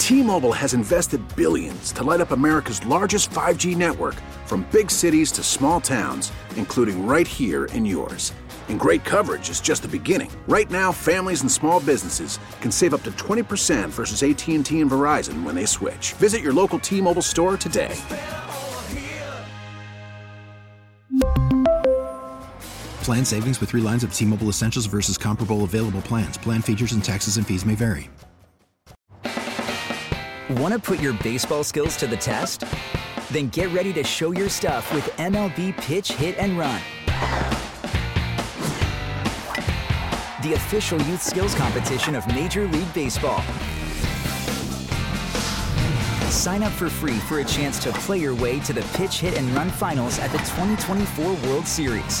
T-Mobile has invested billions to light up America's largest 5G network, from big cities to small towns, including right here in yours. And great coverage is just the beginning. Right now, families and small businesses can save up to 20% versus AT&T and Verizon when they switch. Visit your local T-Mobile store today. Plan savings with 3 lines of T-Mobile Essentials versus comparable available plans. Plan features and taxes and fees may vary. Want to put your baseball skills to the test? Then get ready to show your stuff with MLB Pitch, Hit, and Run. The official youth skills competition of Major League Baseball. Sign up for free for a chance to play your way to the Pitch, Hit, and Run finals at the 2024 World Series.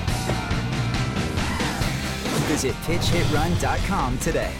Visit pitchhitrun.com today.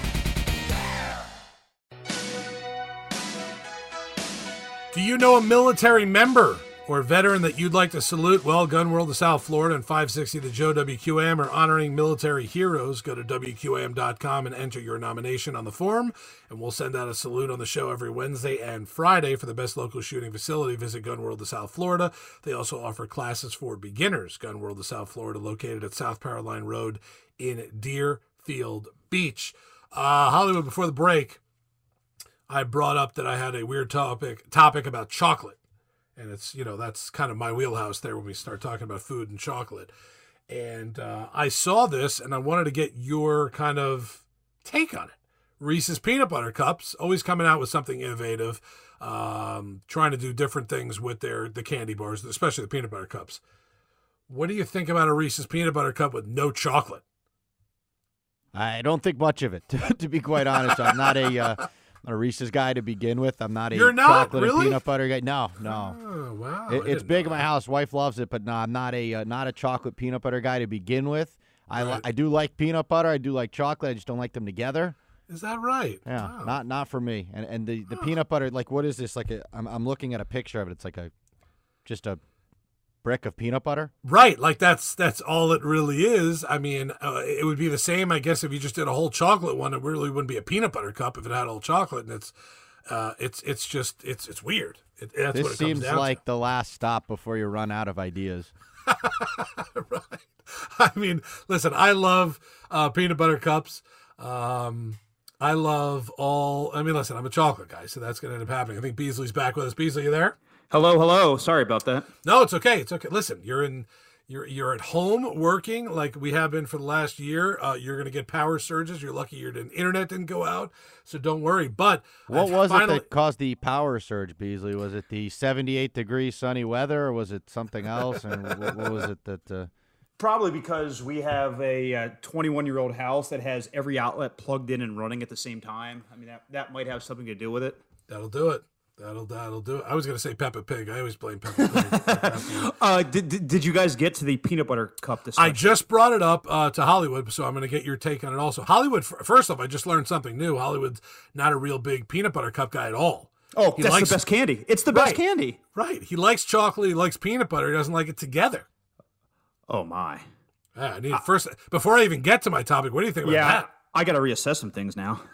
Do you know a military member or veteran that you'd like to salute? Well, Gun World of South Florida and 560 The Joe WQAM are honoring military heroes. Go to WQAM.com and enter your nomination on the form, and we'll send out a salute on the show every Wednesday and Friday. For the best local shooting facility, visit Gun World of South Florida. They also offer classes for beginners. Gun World of South Florida, located at South Caroline Road in Deerfield Beach. Hollywood, before the break, I brought up that I had a weird topic about chocolate. And it's, that's kind of my wheelhouse there when we start talking about food and chocolate. And I saw this and I wanted to get your kind of take on it. Reese's Peanut Butter Cups, always coming out with something innovative, trying to do different things with the candy bars, especially the peanut butter cups. What do you think about a Reese's Peanut Butter Cup with no chocolate? I don't think much of it, to be quite honest. I'm not a Reese's guy to begin with. I'm not a chocolate and peanut butter guy. No. Oh, wow. It's big in my house. Wife loves it, but no, I'm not a chocolate peanut butter guy to begin with. I do like peanut butter. I do like chocolate. I just don't like them together. Is that right? Yeah, wow. Not for me. And the peanut butter, like, what is this? I'm looking at a picture of it. It's like just a brick of peanut butter. Right, like that's all it really is. I mean, it would be the same, I guess, if you just did a whole chocolate one. It really wouldn't be a peanut butter cup if it had all chocolate, and it's weird. That's this what it seems comes down like to. the last stop before you run out of ideas. Right. I mean, listen, I love peanut butter cups. Listen, I'm a chocolate guy, so that's going to end up happening. I think Beasley's back with us. Beasley, you there? Hello. Sorry about that. No, it's okay. It's okay. Listen, you're at home working like we have been for the last year. You're going to get power surges. You're lucky your internet didn't go out, so don't worry. But what was it that caused the power surge, Beasley? Was it the 78-degree sunny weather, or was it something else? And what was it that? Probably because we have a 21-year-old house that has every outlet plugged in and running at the same time. I mean, that might have something to do with it. That'll do it. That'll do it. I was going to say Peppa Pig. I always blame Peppa Pig. Did you guys get to the peanut butter cup discussion? I just brought it up to Hollywood, so I'm going to get your take on it also. Hollywood, first off, I just learned something new. Hollywood's not a real big peanut butter cup guy at all. Oh, that's the best candy. It's the best candy. Right. He likes chocolate. He likes peanut butter. He doesn't like it together. Oh, my. Yeah, first, before I even get to my topic, what do you think about that? I got to reassess some things now.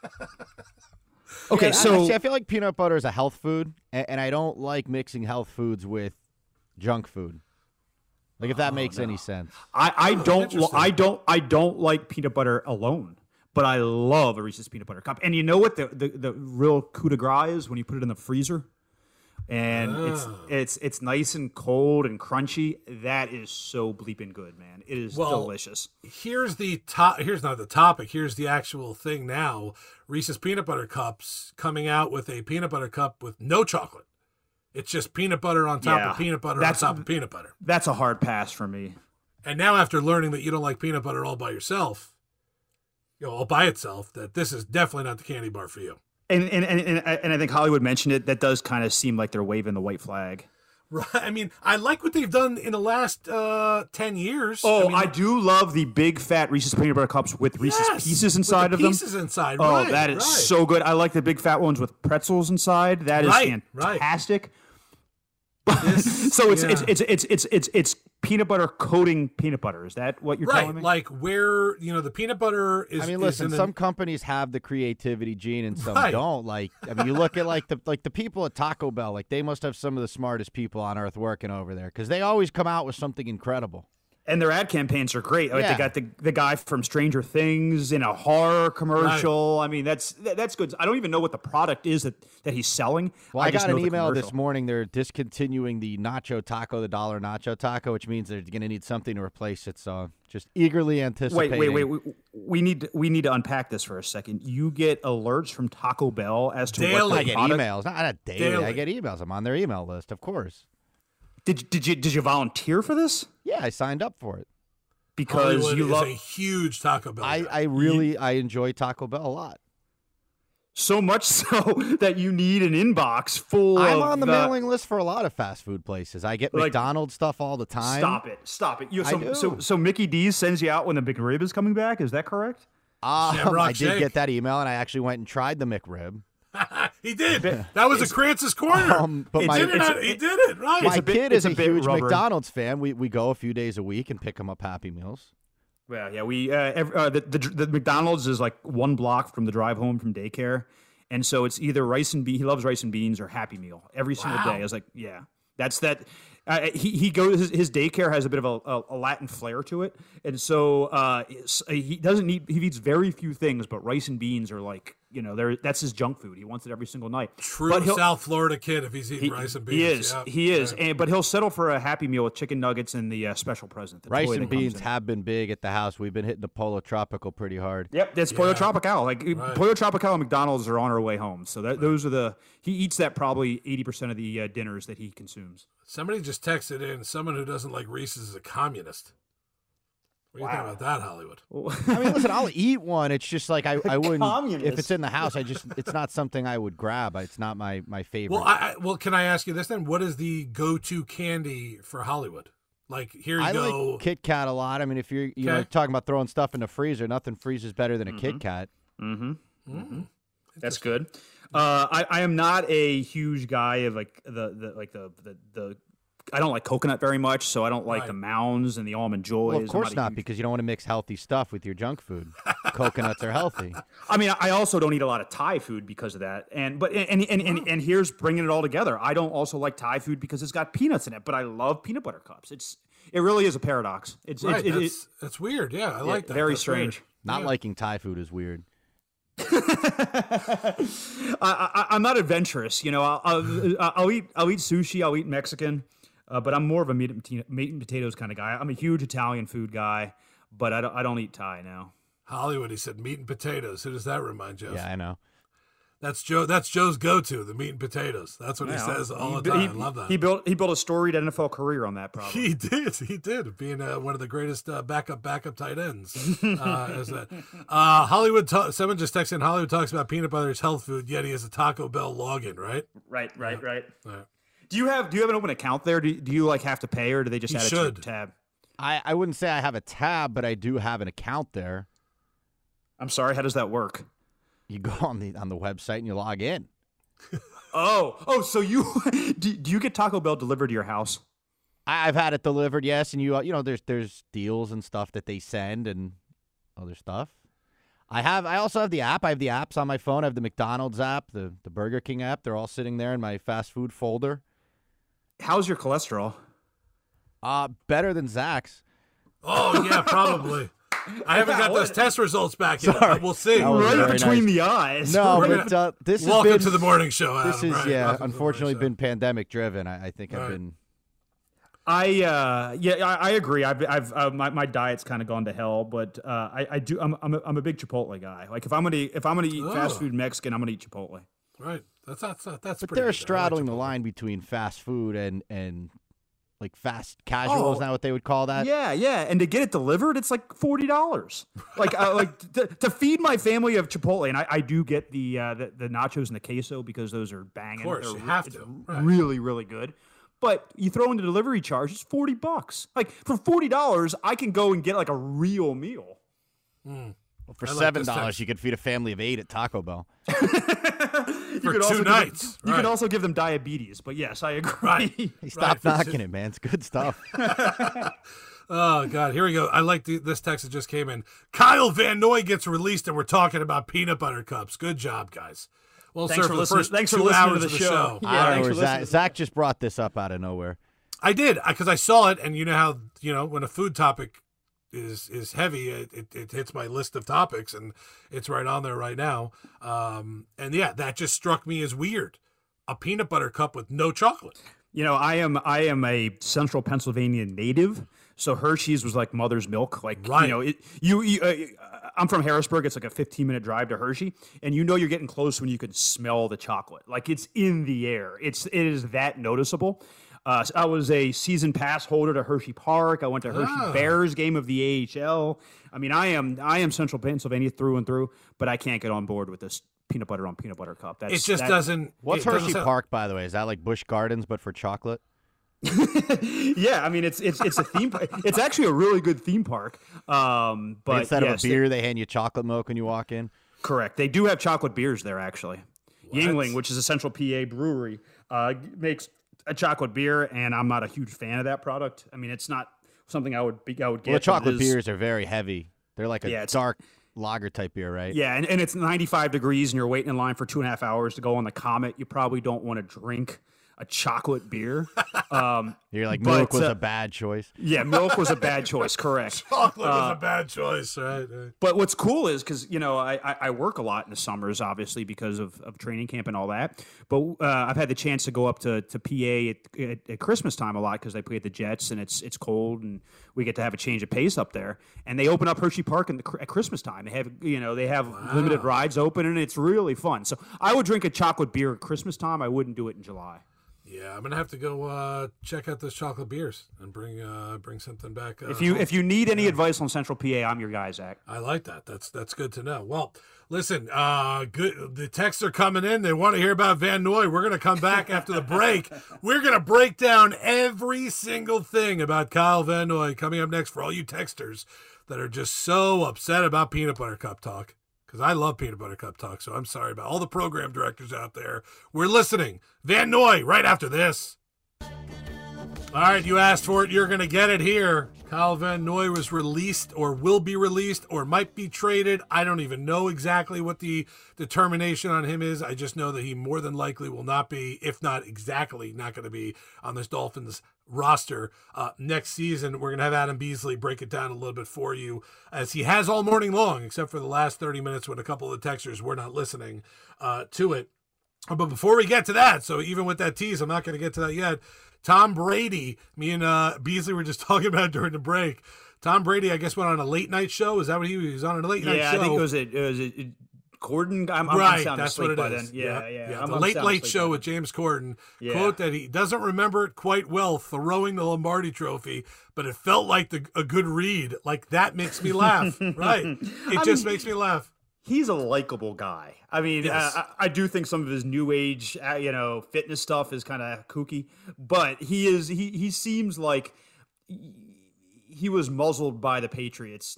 Okay, I feel like peanut butter is a health food, and I don't like mixing health foods with junk food. Like, if that makes any sense. I don't like peanut butter alone, but I love a Reese's Peanut Butter Cup. And you know what the real coup de grace is? When you put it in the freezer and it's nice and cold and crunchy. That is so bleeping good, man. It is delicious. Here's not the topic. Here's the actual thing now. Reese's Peanut Butter Cups coming out with a peanut butter cup with no chocolate. It's just peanut butter on top of peanut butter on top of peanut butter. That's a hard pass for me. And now after learning that you don't like peanut butter all by yourself, all by itself, that this is definitely not the candy bar for you. And I think Hollywood mentioned it. That does kind of seem like they're waving the white flag. Right. I mean, I like what they've done in the last 10 years. Oh, I do love the big fat Reese's Peanut Butter Cups with Reese's Pieces inside of them. Pieces inside. Oh, that is so good. I like the big fat ones with pretzels inside. That is fantastic. Right. So it's peanut butter coating peanut butter. Is that what you're telling me? Like where, the peanut butter is. I mean, listen, some companies have the creativity gene and some don't. Like, I mean, you look at the people at Taco Bell, like they must have some of the smartest people on earth working over there because they always come out with something incredible. And their ad campaigns are great. Like they got the guy from Stranger Things in a horror commercial. Right. I mean, that's good. I don't even know what the product is that he's selling. Well, I got an email this morning. They're discontinuing the nacho taco, the $1 nacho taco, which means they're going to need something to replace it. So just eagerly anticipating. Wait. We need to unpack this for a second. You get alerts from Taco Bell as to daily. what I get emails. Not daily. I get emails. I'm on their email list, of course. Did you volunteer for this? Yeah, I signed up for it because Hollywood you love a huge Taco Bell. I enjoy Taco Bell a lot. So much so that you need an inbox full. I'm on the mailing list for a lot of fast food places. I get McDonald's stuff all the time. Stop it! So Mickey D's sends you out when the McRib is coming back. Is that correct? I did get that email, and I actually went and tried the McRib. He did. That was a Krantz's Corner. But he did it, right. My kid is a huge McDonald's fan. We go a few days a week and pick him up Happy Meals. Well, yeah, we the McDonald's is like one block from the drive home from daycare, and so it's either rice and beans. He loves rice and beans or Happy Meal every single day. I was like, yeah, that's that. He goes. His daycare has a bit of a Latin flair to it, and so he doesn't need. He eats very few things, but rice and beans are like that's his junk food. He wants it every single night. True South Florida kid if he's eating rice and beans. He is. But he'll settle for a Happy Meal with chicken nuggets and the special present. Rice and beans have been big at the house. We've been hitting the Pollo Tropical pretty hard. Yep, that's Pollo Tropical. Pollo Tropical and McDonald's are on our way home. So those are he eats that probably 80% of the dinners that he consumes. Somebody just texted in, someone who doesn't like Reese's is a communist. What do you think about that, Hollywood? I mean, listen, I'll eat one. It's just like I wouldn't, if it's in the house, it's not something I would grab. It's not my favorite. Well, can I ask you this then? What is the go-to candy for Hollywood? Like, here you go. I like Kit Kat a lot. I mean, if you're talking about throwing stuff in the freezer, nothing freezes better than a Kit Kat. That's good. I am not a huge guy of the I don't like coconut very much, so I don't like the Mounds and the Almond Joys. Well, of course not, because you don't want to mix healthy stuff with your junk food. Coconuts are healthy. I mean, I also don't eat a lot of Thai food because of that. And here's bringing it all together. I don't also like Thai food because it's got peanuts in it, but I love peanut butter cups. It really is a paradox. That's weird. Yeah, I like that. Very strange. Weird. Not liking Thai food is weird. I'm not adventurous. I'll eat sushi. I'll eat Mexican. But I'm more of a meat and potatoes kind of guy. I'm a huge Italian food guy, but I don't eat Thai now. Hollywood, he said meat and potatoes. Who does that remind you of? Yeah, I know. That's Joe's go-to, the meat and potatoes. That's what he says all the time. I love that. He built a storied NFL career on that, probably. He did, being one of the greatest backup tight ends. Hollywood, someone just texted in, Hollywood talks about peanut butter as health food, yet he has a Taco Bell login, right? Right. Do you have an open account there? Do you have to pay, or do they just add it to your tab? I wouldn't say I have a tab, but I do have an account there. I'm sorry, how does that work? You go on the website and you log in. So you do you get Taco Bell delivered to your house? I've had it delivered, yes, and there's deals and stuff that they send and other stuff. I also have the app. I have the apps on my phone. I have the McDonald's app, the Burger King app. They're all sitting there in my fast food folder. How's your cholesterol? Better than Zach's. Oh, yeah, probably. I haven't got those test results back yet, but we'll see. Right between the eyes. No, but this welcome to the morning show, Adam. This is, unfortunately been pandemic driven. I think I've been... I agree. My diet's kind of gone to hell, but I'm a big Chipotle guy. Like if I'm gonna eat fast food Mexican, I'm gonna eat Chipotle. Right. That's but pretty they're good. straddling the line between fast food and like fast casual. Is that what they would call that? Yeah. And to get it delivered, it's like $40. To feed my family of Chipotle, and I do get the nachos and the queso because those are banging. Of course, you have to. Right. Really, really good. But you throw in the delivery charge, it's $40. Like for $40, I can go and get like a real meal. Well, for I like this $7, text. you could feed a family of 8 at Taco Bell. For 2 nights. You could also give them diabetes, but yes, I agree. Right. Hey, stop knocking it, man. It's good stuff. Oh, God. Here we go. I like this text that just came in. Kyle Van Noy gets released, and we're talking about peanut butter cups. Good job, guys. Well, Thanks sir, for the listening. first Thanks for 2 listening hours to of the the show. show. Yeah, I thanks don't for know, listening. Zach just brought this up out of nowhere. I did, because I saw it, and you know how, when a food topic is heavy, it hits my list of topics, and it's right on there right now. And yeah, that just struck me as weird. A peanut butter cup with no chocolate. I am a Central Pennsylvania native, so Hershey's was like mother's milk. Like, Right. I'm from Harrisburg. It's like a 15-minute drive to Hershey, and you're getting close when you can smell the chocolate. Like, it's in the air. It is that noticeable. So I was a season pass holder to Hershey Park. I went to Hershey Bears game of the AHL. I mean, I am Central Pennsylvania through and through, but I can't get on board with this peanut butter on peanut butter cup. Doesn't. What's it doesn't Hershey sound- Park, by the way? Is that like Busch Gardens, but for chocolate? Yeah, I mean it's a theme. It's actually a really good theme park. But Instead yes, of a beer, they hand you chocolate milk when you walk in. correct. They do have chocolate beers there actually. What? Yingling, which is a Central PA brewery, makes a chocolate beer, and I'm not a huge fan of that product. I mean, it's not something I would get. Well, the but chocolate it is- beers are very heavy. They're like a Yeah, it's- dark lager type beer, right? Yeah, and it's 95 degrees, and you're waiting in line for 2.5 hours to go on the Comet. You probably don't want to drink a chocolate beer. You're like, But, milk was a bad choice. Yeah, milk was a bad choice. Correct. Chocolate was a bad choice, right? But what's cool is because I work a lot in the summers, obviously because of training camp and all that. But I've had the chance to go up to PA at Christmas time a lot because they play at the Jets and it's cold and we get to have a change of pace up there. And they open up Hershey Park at Christmas time. They have limited rides open and it's really fun. So I would drink a chocolate beer at Christmas time. I wouldn't do it in July. Yeah, I'm gonna have to go check out those chocolate beers and bring something back. If you need any advice on Central PA, I'm your guy, Zach. I like that. That's good to know. Well, listen, good. The texts are coming in. They want to hear about Van Noy. We're gonna come back after the break. We're gonna break down every single thing about Kyle Van Noy coming up next for all you texters that are just so upset about peanut butter cup talk. Because I love peanut butter cup talk, so I'm sorry about all the program directors out there. We're listening. Van Noy, right after this. All right, you asked for it. You're going to get it here. Kyle Van Noy was released or will be released or might be traded. I don't even know exactly what the determination on him is. I just know that he more than likely will not be, if not exactly, not going to be on this Dolphins roster next season. We're going to have Adam Beasley break it down a little bit for you, as he has all morning long, except for the last 30 minutes when a couple of the texters were not listening to it. But before we get to that, so even with that tease, I'm not going to get to that yet. Tom Brady, me and Beasley were just talking about during the break. Tom Brady, I guess, went on a late night show. Is that what he was on a late night show? Yeah, I think it was Gordon. I'm right, sound that's asleep what it by is. then. Yeah. The Late Show with James Corden. Yeah. Quote that he doesn't remember it quite well, throwing the Lombardi Trophy, but it felt like a good read. Like, that makes me laugh. Right. It just makes me laugh. He's a likable guy. I mean, Yes. I do think some of his new age, fitness stuff is kind of kooky, but he seems like he was muzzled by the Patriots.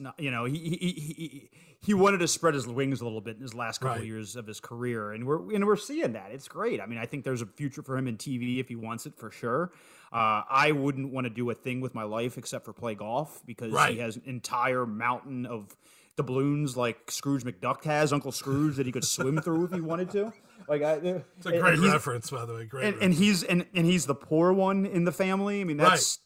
He wanted to spread his wings a little bit in his last couple of years of his career, and we're seeing that. It's great. I mean, I think there's a future for him in TV if he wants it, for sure. I wouldn't want to do a thing with my life except for play golf because he has an entire mountain of doubloons like Scrooge McDuck has, Uncle Scrooge, that he could swim through if he wanted to. It's a great reference, by the way. Great. And he's the poor one in the family. I mean, that's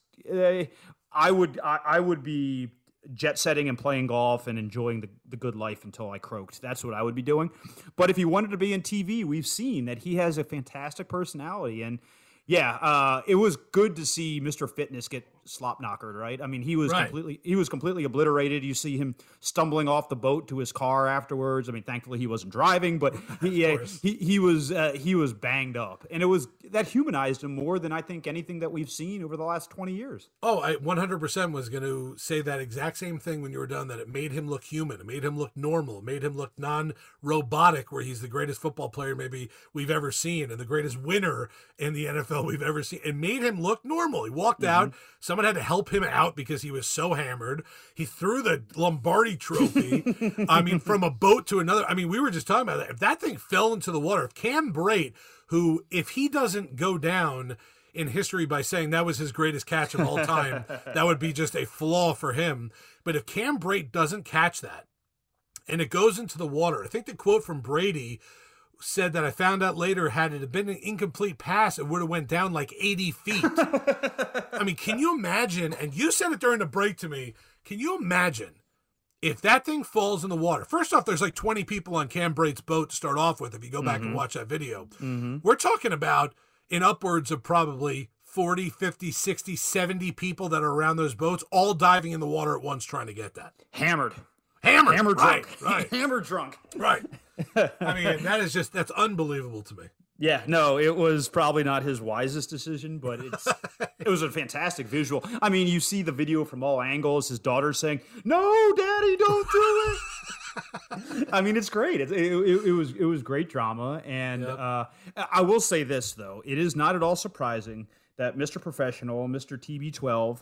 I would be jet setting and playing golf and enjoying the good life until I croaked. That's what I would be doing. But if he wanted to be in TV, we've seen that he has a fantastic personality. And it was good to see Mr. Fitness get slop knockered, right? I mean, he was completely obliterated. You see him stumbling off the boat to his car afterwards. I mean, thankfully he wasn't driving, but he was banged up. And that humanized him more than I think anything that we've seen over the last 20 years. Oh, I 100% was going to say that exact same thing when you were done, that it made him look human. It made him look normal. It made him look non-robotic, where he's the greatest football player maybe we've ever seen and the greatest winner in the NFL we've ever seen. It made him look normal. He walked out. Someone had to help him out because he was so hammered. He threw the Lombardi trophy, from a boat to another. We were just talking about that. If that thing fell into the water, if Cam Brate, who, if he doesn't go down in history by saying that was his greatest catch of all time, that would be just a flaw for him. But if Cam Brate doesn't catch that and it goes into the water, I think the quote from Brady said that I found out later, had it been an incomplete pass, it would have went down like 80 feet. Can you imagine? And you said it during the break to me. Can you imagine if that thing falls in the water? First off, there's like 20 people on Cam Brate's boat to start off with, if you go back and watch that video. We're talking about in upwards of probably 40, 50, 60, 70 people that are around those boats, all diving in the water at once trying to get that. Hammered right, drunk. Right. Hammered drunk. Right. That's unbelievable to me. Yeah, no, it was probably not his wisest decision, but it was a fantastic visual. You see the video from all angles. His daughter saying, "No, Daddy, don't do it." It's great. It was great drama, and I will say this though: it is not at all surprising that Mr. Professional, Mr. TB12,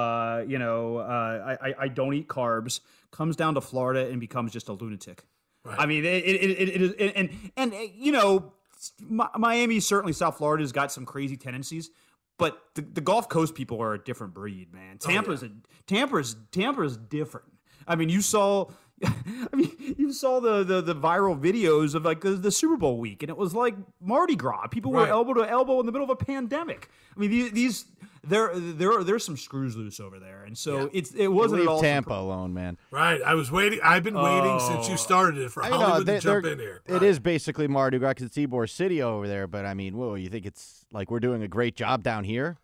I don't eat carbs, comes down to Florida and becomes just a lunatic. Right. It is, Miami, certainly South Florida, has got some crazy tendencies, but the Gulf Coast people are a different breed, man. Tampa's different. You saw the viral videos of like the Super Bowl week, and it was like Mardi Gras. People were elbow to elbow in the middle of a pandemic. There's some screws loose over there, and so it wasn't leave at all Tampa alone, man. Right, I was waiting. I've been waiting since you started it for Hollywood to jump in here. It is basically Mardi Gras because it's Ybor City over there, but whoa, you think it's like we're doing a great job down here?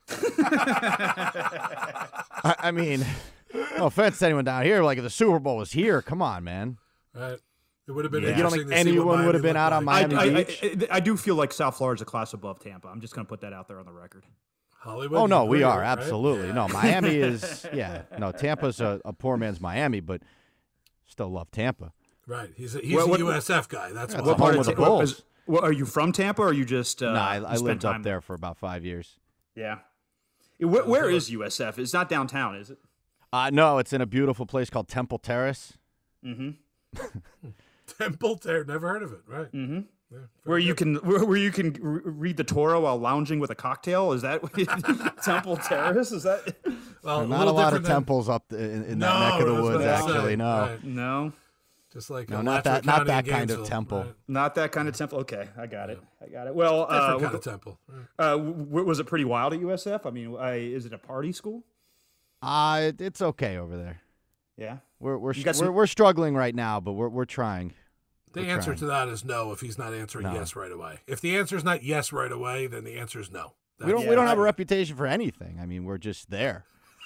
No offense to anyone down here. Like if the Super Bowl was here, come on, man. Right. It would have been. You don't think anyone would have been out on Miami Beach? I do feel like South Florida's a class above Tampa. I'm just going to put that out there on the record. Hollywood. Oh no, we are absolutely. Right? No, Miami is. Yeah, no, Tampa's a poor man's Miami, but still love Tampa. Right. He's a USF guy. That's what part of the Bulls. Are you from Tampa, or are you just? No, I lived up there for about 5 years. Yeah. Where is USF? It's not downtown, is it? No, it's in a beautiful place called Temple Terrace. Temple Terrace, never heard of it, right? Yeah, where you can read the Torah while lounging with a cocktail. Is that Temple Terrace? Is that? Well, not a lot of temples up in that neck of the woods. Actually, no, right. No. Just like not that kind of temple. Right. Not that kind of temple. Okay, I got it. Well, different kind of temple. Was it pretty wild at USF? Is it a party school? It's okay over there. Yeah, we're struggling right now, but we're trying. The answer to that is no. If he's not answering yes right away, if the answer is not yes right away, then the answer is no. We don't have a reputation for anything. We're just there.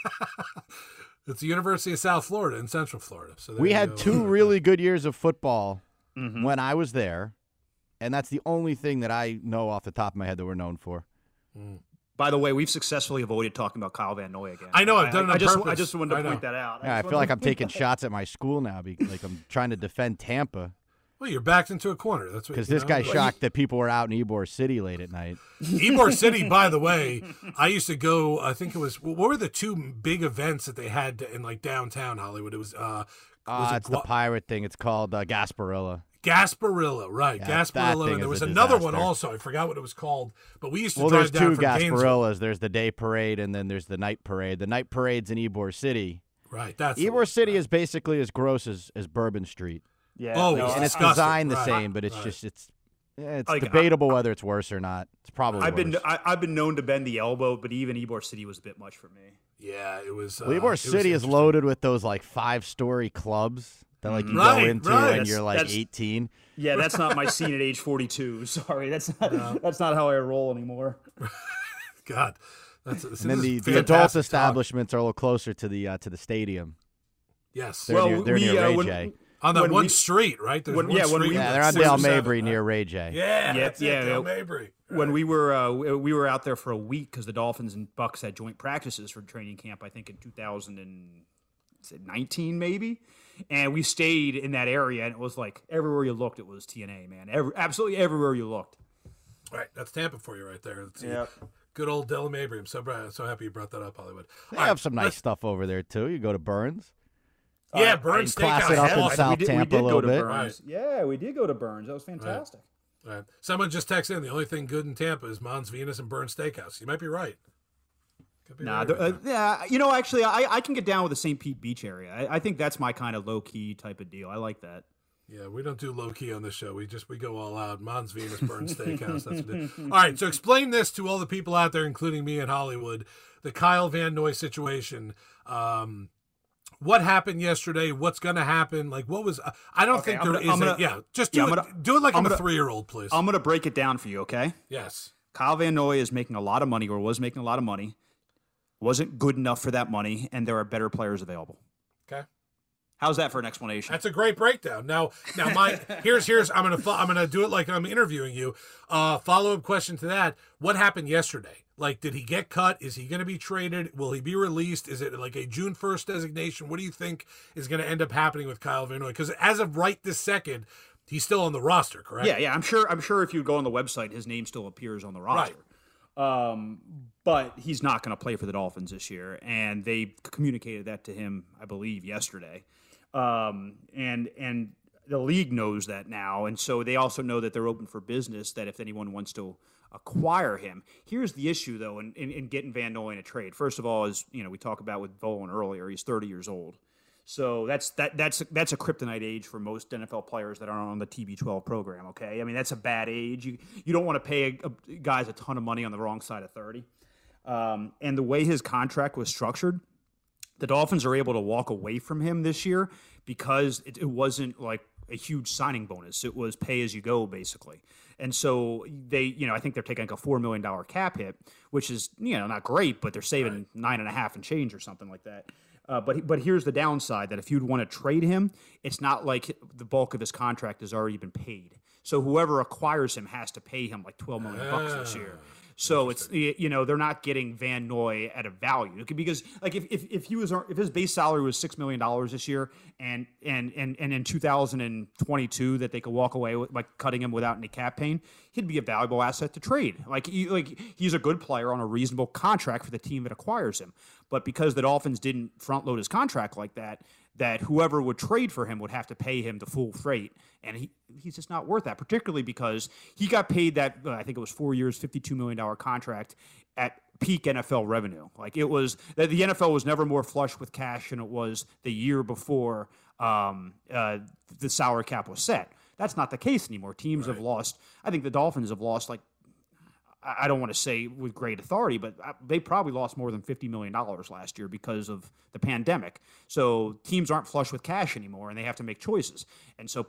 It's the University of South Florida in Central Florida. So we had 2 really good years of football when I was there, and that's the only thing that I know off the top of my head that we're known for. By the way, we've successfully avoided talking about Kyle Van Noy again. I know. I've done it on purpose. I just wanted to point that out. Yeah, I feel like I'm taking shots at my school now. Like I'm trying to defend Tampa. Well, you're backed into a corner. That's what. Because this guy's shocked that people were out in Ybor City late at night. Ybor City, by the way, I used to go. I think it was. What were the 2 big events that they had in like downtown Hollywood? It was. It's the pirate thing. It's called Gasparilla. Gasparilla, right? Yeah, Gasparilla, and there was another one also. I forgot what it was called, but we used to drive down from there's 2 Gasparillas. Gainesville. There's the day parade, and then there's the night parade. The night parade's in Ybor City. Right. That's Ybor City is basically as gross as Bourbon Street. Yeah. Oh, and it's designed the same, but it's just it's debatable whether it's worse or not. It's probably worse. I've been known to bend the elbow, but even Ybor City was a bit much for me. Yeah, it was. Ybor City is loaded with those like 5-story clubs that like you go into when you're like 18. Yeah, that's not my scene at age 42. Sorry, that's not how I roll anymore. God, and then the adult establishments are a little closer to the stadium. Yes, they're near Ray J. On that street, right? They're on Dale Mabry near Ray J. Yeah, Dale Mabry. when we were out there for a week because the Dolphins and Bucks had joint practices for training camp, I think in 2019 maybe, and we stayed in that area, and it was like everywhere you looked, it was TNA, man. Absolutely everywhere you looked. All right, that's Tampa for you right there. Yeah. Good old Della Mabry. I'm so happy you brought that up, Hollywood. They have some nice stuff over there too. You go to Burns. Yeah, Burns class it up in South Tampa a little bit. Right. Yeah, we did go to Burns. That was fantastic. Right. Someone just texted in, the only thing good in Tampa is Mons Venus and Burns Steakhouse. You might be right. Yeah, actually, I can get down with the St. Pete Beach area. I think that's my kind of low-key type of deal. I like that. Yeah, we don't do low-key on this show. We go all out. Mons Venus, Burns Steakhouse. That's what it is. All right, so explain this to all the people out there, including me in Hollywood, the Kyle Van Noy situation. What happened yesterday? What's going to happen? Like, what was? I don't think there is. Just do it like I'm a 3-year-old, please. I'm going to break it down for you, okay? Yes. Kyle Van Noy is making a lot of money, or was making a lot of money. Wasn't good enough for that money, and there are better players available. Okay. How's that for an explanation? That's a great breakdown. Now, here's I'm gonna do it like I'm interviewing you. Follow-up question to that: what happened yesterday? Like, did he get cut? Is he going to be traded? Will he be released? Is it like a June 1st designation? What do you think is going to end up happening with Kyle Van Noy? Because as of right this second, he's still on the roster, correct? Yeah. I'm sure if you go on the website, his name still appears on the roster. Right. But he's not going to play for the Dolphins this year, and they communicated that to him, I believe, yesterday. And the league knows that now, and so they also know that they're open for business, that if anyone wants to acquire him. Here's the issue, though, in getting Van Noy in a trade. First of all, is we talked about with Volan earlier, he's 30 years old. So that's a kryptonite age for most NFL players that are on the TB12 program, okay? I mean, that's a bad age. You don't want to pay guys a ton of money on the wrong side of 30. And the way his contract was structured, the Dolphins are able to walk away from him this year because it wasn't like a huge signing bonus. It was pay as you go, basically. And so they, I think they're taking like a $4 million cap hit, which is, not great, but they're saving $9.5 and change or something like that. But here's the downside, that if you'd want to trade him, it's not like the bulk of his contract has already been paid. So whoever acquires him has to pay him like $12 million this year. So it's, they're not getting Van Noy at a value, because like if his base salary was $6 million this year, and in 2022 that they could walk away with, like, cutting him without any cap pain, he'd be a valuable asset to trade. He's a good player on a reasonable contract for the team that acquires him. But because the Dolphins didn't front load his contract like that whoever would trade for him would have to pay him the full freight, and he's just not worth that, particularly because he got paid that, I think it was 4 years, $52 million contract at peak NFL revenue. Like, it was, the NFL was never more flush with cash than it was the year before the salary cap was set. That's not the case anymore. Teams have lost, I think the Dolphins have lost, like, I don't want to say with great authority, but they probably lost more than $50 million last year because of the pandemic. So teams aren't flush with cash anymore, and they have to make choices. And so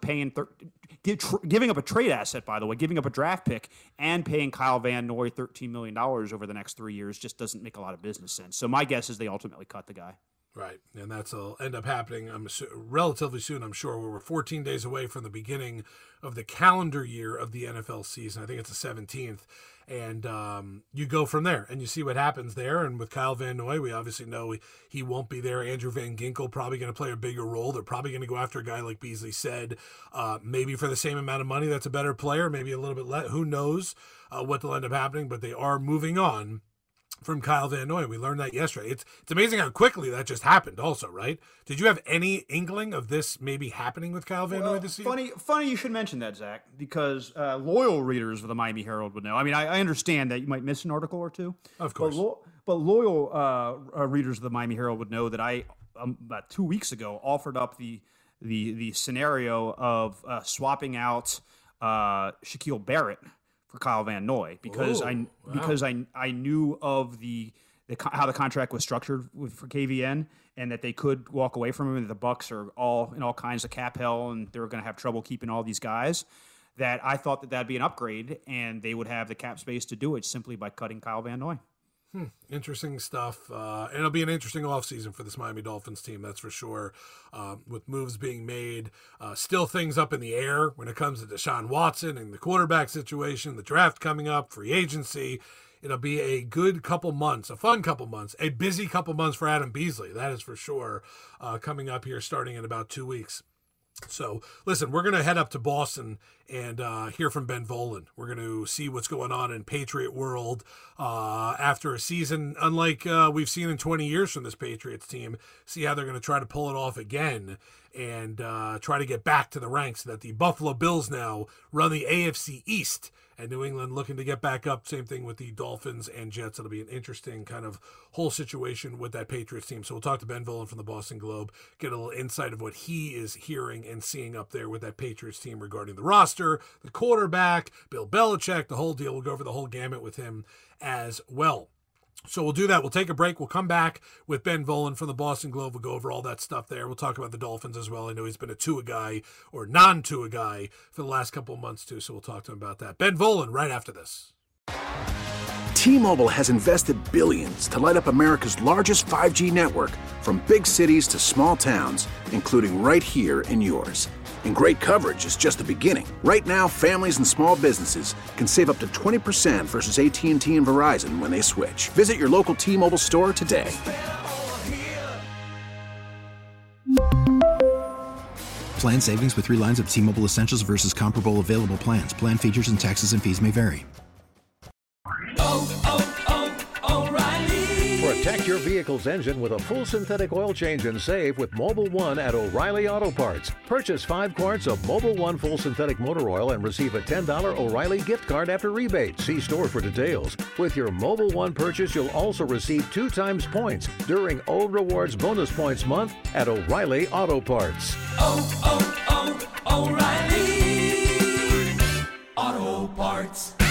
giving up a trade asset, by the way, giving up a draft pick and paying Kyle Van Noy $13 million over the next 3 years just doesn't make a lot of business sense. So my guess is they ultimately cut the guy. Right, and that'll end up happening relatively soon, I'm sure. We're 14 days away from the beginning of the calendar year of the NFL season. I think it's the 17th. And you go from there, and you see what happens there. And with Kyle Van Noy, we obviously know he won't be there. Andrew Van Ginkel probably going to play a bigger role. They're probably going to go after a guy like Beasley said, maybe for the same amount of money. That's a better player, maybe a little bit less. Who knows what will end up happening? But they are moving on from Kyle Van Noy. We learned that yesterday. It's amazing how quickly that just happened also, right? Did you have any inkling of this maybe happening with Kyle Van Noy this season? Funny you should mention that, Zach, because loyal readers of the Miami Herald would know. I mean, I understand that you might miss an article or two. Of course. But loyal readers of the Miami Herald would know that I, about 2 weeks ago, offered up the scenario of swapping out Shaquille Barrett for Kyle Van Noy, because I knew of how the contract was structured for KVN, and that they could walk away from him, and the Bucks are all in all kinds of cap hell, and they're going to have trouble keeping all these guys. That I thought that'd be an upgrade, and they would have the cap space to do it simply by cutting Kyle Van Noy. Interesting stuff. And it'll be an interesting offseason for this Miami Dolphins team, that's for sure, with moves being made. Still things up in the air when it comes to Deshaun Watson and the quarterback situation, the draft coming up, free agency. It'll be a good couple months, a fun couple months, a busy couple months for Adam Beasley. That is for sure, coming up here starting in about 2 weeks. So, listen, we're going to head up to Boston and hear from Ben Volin. We're going to see what's going on in Patriot world after a season unlike we've seen in 20 years from this Patriots team. See how they're going to try to pull it off again and try to get back to the ranks so that the Buffalo Bills now run the AFC East. And New England looking to get back up. Same thing with the Dolphins and Jets. It'll be an interesting kind of whole situation with that Patriots team. So we'll talk to Ben Volin from the Boston Globe, get a little insight of what he is hearing and seeing up there with that Patriots team regarding the roster, the quarterback, Bill Belichick, the whole deal. We'll go over the whole gamut with him as well. So we'll do that. We'll take a break. We'll come back with Ben Volin from the Boston Globe. We'll go over all that stuff there. We'll talk about the Dolphins as well. I know he's been a Tua guy or non-Tua guy for the last couple of months too, so we'll talk to him about that. Ben Volin right after this. T-Mobile has invested billions to light up America's largest 5G network, from big cities to small towns, including right here in yours. And great coverage is just the beginning. Right now, families and small businesses can save up to 20% versus AT&T and Verizon when they switch. Visit your local T-Mobile store today. Plan savings with 3 lines of T-Mobile Essentials versus comparable available plans. Plan features and taxes and fees may vary. Protect your vehicle's engine with a full synthetic oil change and save with Mobil 1 at O'Reilly Auto Parts. Purchase 5 quarts of Mobil 1 full synthetic motor oil and receive a $10 O'Reilly gift card after rebate. See store for details. With your Mobil 1 purchase, you'll also receive 2 times points during O Rewards Bonus Points Month at O'Reilly Auto Parts. O'Reilly Auto Parts.